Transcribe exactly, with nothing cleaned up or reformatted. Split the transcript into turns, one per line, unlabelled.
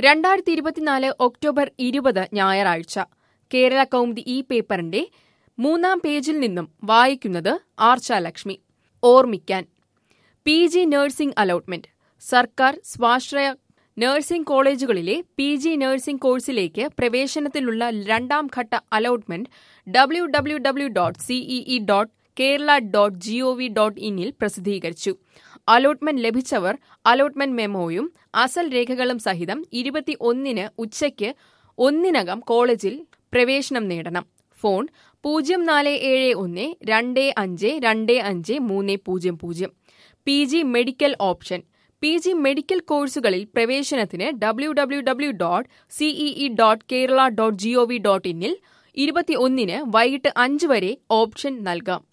രണ്ടായിരത്തി ഇരുപത്തിനാല് ഒക്ടോബർ ഇരുപത് ഞായറാഴ്ച കേരള കൗമുദി ഈ പേപ്പറിന്റെ മൂന്നാം പേജിൽ നിന്നും വായിക്കുന്നത് ആർച്ച ലക്ഷ്മി. ഓർമ്മിക്കാൻ പി ജി നഴ്സിംഗ് അലോട്ട്മെന്റ്. സർക്കാർ സ്വാശ്രയ നഴ്സിംഗ് കോളേജുകളിലെ പി ജി നഴ്സിംഗ് കോഴ്സിലേക്ക് പ്രവേശനത്തിലുള്ള രണ്ടാം ഘട്ട allotment W W W dot CEE dot Kerala dot GOV dot ഇന്നിൽ പ്രസിദ്ധീകരിച്ചു. അലോട്ട്മെന്റ് ലഭിച്ചവർ അലോട്ട്മെന്റ് മെമ്മോയും അസൽ രേഖകളും സഹിതം ഇരുപത്തി ഒന്നിന് ഉച്ചയ്ക്ക് ഒന്നിനകം കോളേജിൽ പ്രവേശനം നേടണം. ഫോൺ പൂജ്യം നാല് ഏഴ് ഒന്ന് രണ്ട് അഞ്ച് രണ്ട് അഞ്ച് മൂന്ന് പൂജ്യം പൂജ്യം. P G medical option. P G medical കോഴ്സുകളിൽ പ്രവേശനത്തിന് W W W dot CEE dot Kerala dot GOV dot ഇന്നിൽ ഇരുപത്തി ഒന്നിന് വൈകിട്ട് അഞ്ച് വരെ ഓപ്ഷൻ നൽകാം.